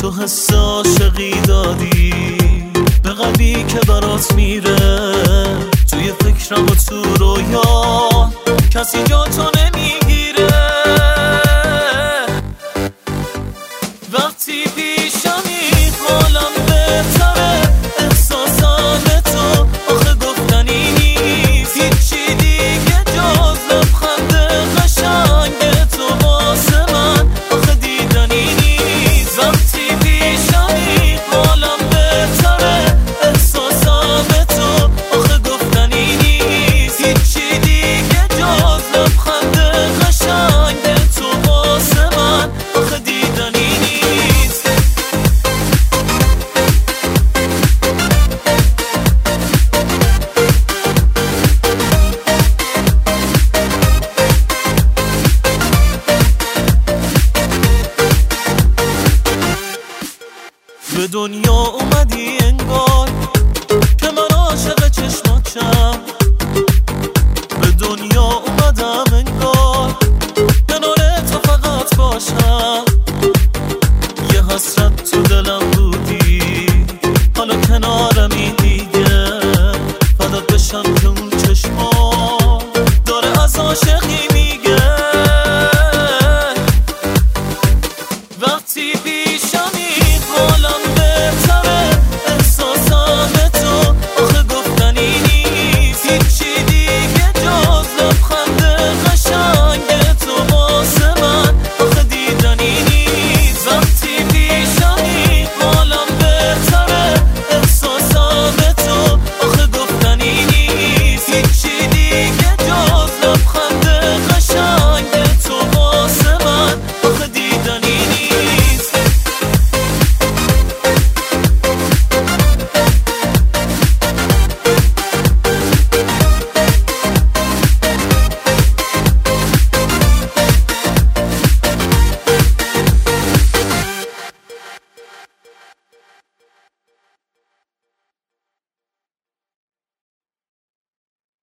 تو حس عاشقی دادی به قلبی که برات میره، توی فکرم و تو رویا کسی جا تو نمیگیره. وقتی پیشمی حالم بهتره، احساسم تو آخه گفتنی نیست، هیچی دیگه جز لبخند قشنگ تو واسه من آخه دیدنی نیست. وقتی پیشمی حالم بهتره، احساسم تو آخه گفتنی نیست، هیچی دیگه جز لبخند قشنگ تو واسه من آخه دیدنی نیست. به دنیا اومدی انگار که من عاشق چشماتم، به دنیا اومدم انگار کنار تو فقط باشم، یه حسرت تو دلم